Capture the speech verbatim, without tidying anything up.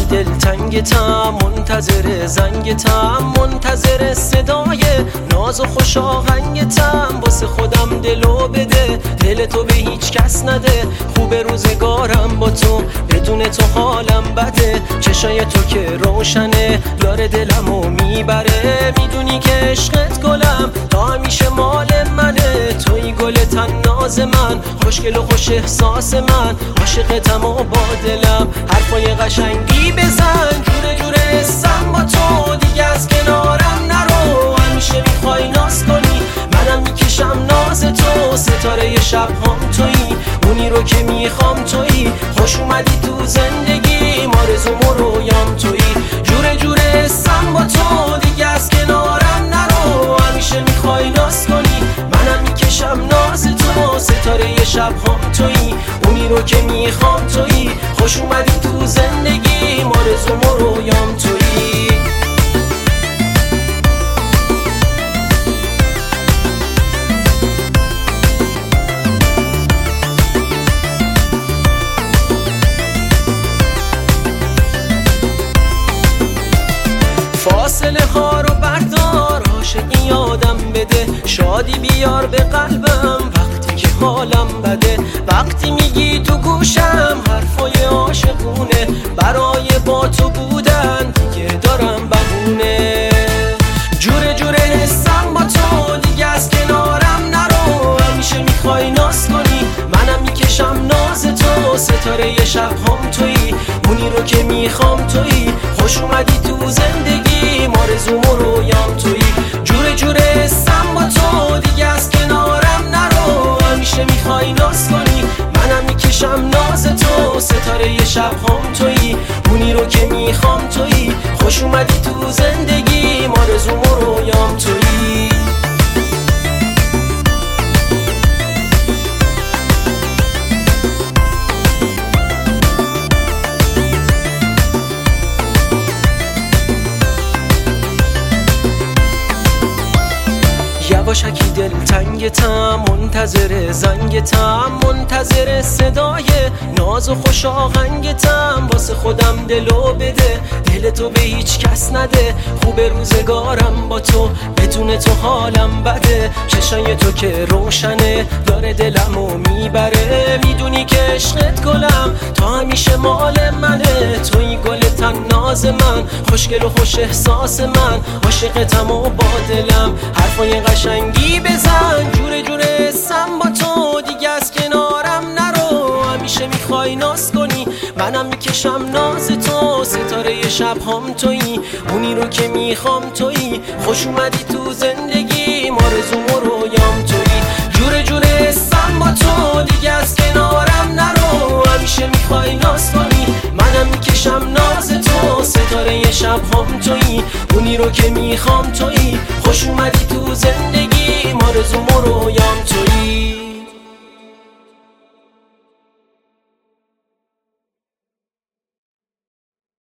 دلتنگتم، منتظر زنگتم، منتظر صدای ناز و خوش آهنگتم. واسه خودم دلو بده، دل تو به هیچ کس نده. خوب روزگارم با تو، بدون تو حالم بده. چشای تو که روشنه، داره دلمو میبره. میدونی که عشقت گلم، تا همیشه مال منه. توی گل تناز من، خوشگل و خوش احساس من. عاشقتم و با دلم حرفای قشنگی بزن. جوره جوره حسم با تو، دیگه از کنارم نرو. همیشه میخوای ناز کنی، منم میکشم ناز تو. ستاره شب هم تویی، اونی رو که میخوام تویی. خوش اومدی تو زندگی، آرزوم و رویام تویی. جوره جوره حسم با تو، دیگه از کنارم نرو. همیشه میخوای ناز کنی، منم میکشم ناز تو. ستاره شب هم تویی، اونی رو که میخوام تویی. خوش اومدی تو زندگی، آرزوم و رویام تویی. فاصله ها رو بردار، عاشقی یادم بده. شادی بیار به قلبم وقتی که حالم بده. وقتی میگی تو گوشم حرفای عاشقونه، برای با تو بودن دیگه دارم بهونه. جوره جوره حسم با تو، دیگه از کنارم نرو. همیشه میخوای ناز کنی، منم میکشم ناز تو. ستاره شب هم تویی، اونی رو که میخوام تویی. خوش اومدی تو زندگی، آرزوم و رویام تویی. جوره جوره حسم با تو، دیگه از کنارم نرو. همیشه میخوای ناز کنی، منم میکشم ناز تو. ستاره شب هم تویی، اونی رو که میخوام تویی. خوش اومدی تو زندگی، آرزوم و رویام تویی. یواشکی دلتنگتم، منتظر زنگتم، منتظر صدای ناز و خوش آهنگتم. واسه خودم دلو بده، دل تو به هیچ کس نده. خوب روزگارم با تو، بدون تو حالم بده. چشای تو که روشنه، داره دلمو میبره. میدونی که عشقت گلم، تا همیشه مال منه. توی گل تناز من، خوشگل و خوش احساس من. عاشقتم و با دلم حرفای قشنگی بزن. جوره جوره حسم با تو، دیگه از کنارم نرو. همیشه میخوای ناز کنی، منم میکشم ناز تو. ستاره شب هم تویی، اونی رو که میخوام تویی. خوش اومدی تو زندگی، آرزوم و رویام تویی. جوره جوره حسم با تو، دیگه از کنارم نرو. همیشه میخوای ناز کنی، منم میکشم ناز تو. ستاره شب هم تویی، اونی رو که میخوام تویی. خوش اومدی تو زندگی، آرزوم و رویام تویی.